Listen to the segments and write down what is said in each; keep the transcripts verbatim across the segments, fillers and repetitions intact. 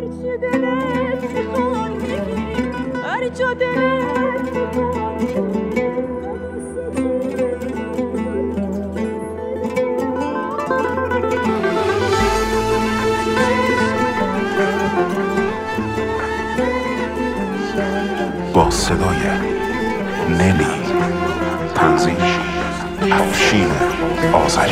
هرچی دلت میخواد بگی، هر جا دلت میخواد. با صدای نلی، تنظیم افشین آذری.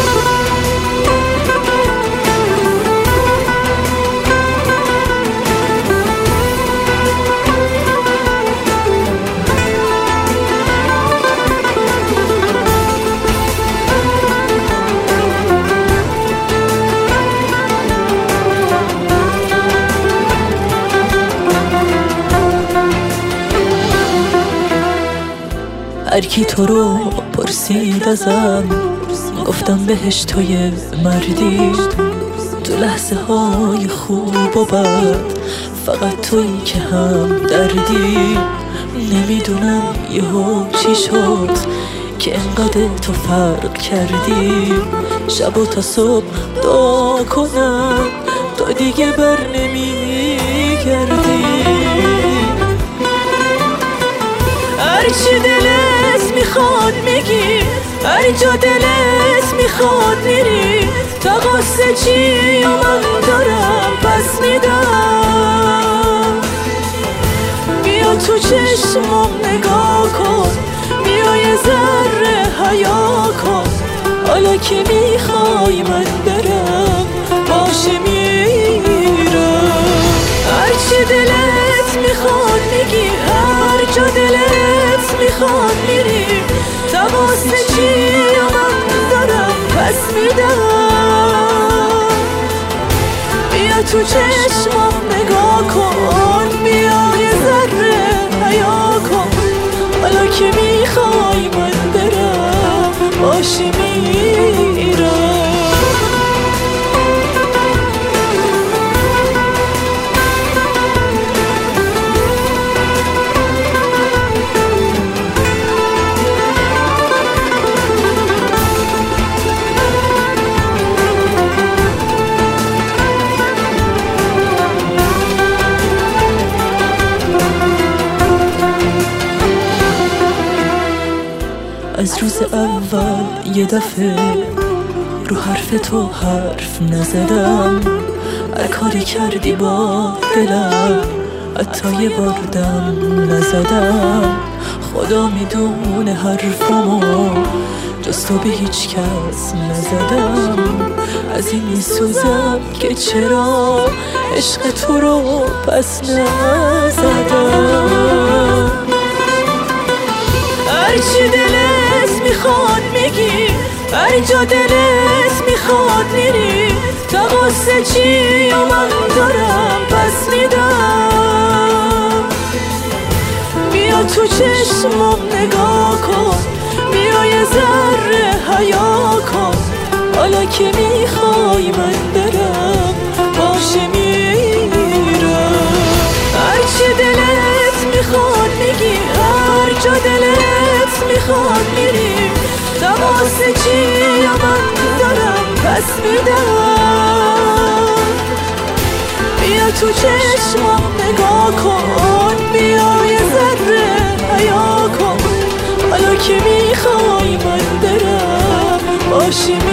هر کی تو رو پرسید ازم، گفتم بهش توی مردی. تو لحظه های خوب و بد فقط تویی که هم دردی. نمیدونم یهو چی شد که انقدر تو فرق کردی. شب و تا صبح دعا کنم تو دیگه بر نمیگردی. هرچی دلت میخواد میگی، هر جا دلت میخواد میری. تا قصه چی و من دارم پس میدم. بیا تو چشمم نگاه کن، بیا یه ذره حیا کن. حالا که میخوای من برم باشه میرم. هرچی دلت میخواد میگی، هر جا دلت میخواد میری. تا واسه چی من دارم پس میدم. بیا تو چشمم نگاه کن، بیا یه ذره حیا کن. حالا که میخوای من برم باشه میرم. از روز اول یه دفعه رو حرف تو حرف نزدم. هر کاری کردی با دلم حتی یه بار دم نزدم. خدا میدونه حرفمو جز تو به هیچ کس نزدم. از این میسوزم که چرا عشق تو رو پس نزدم. هرچی دلت میخواد میگی، هر جا دلت میخواد میری. تا قصه چی و من دارم پس میدم. بیا تو چشمم نگاه کن، بیا یه ذره حیا کن. حالا که میخوای من برم باشه میرم. هرچی دلت میخواد میگی، هر جا دلت میخواد میری. تا واسه چی من دارم پس میدم. بیا تو چشمم نگاه کن، بیا یه ذره حیا کن. حالا که میخوای من برم باشه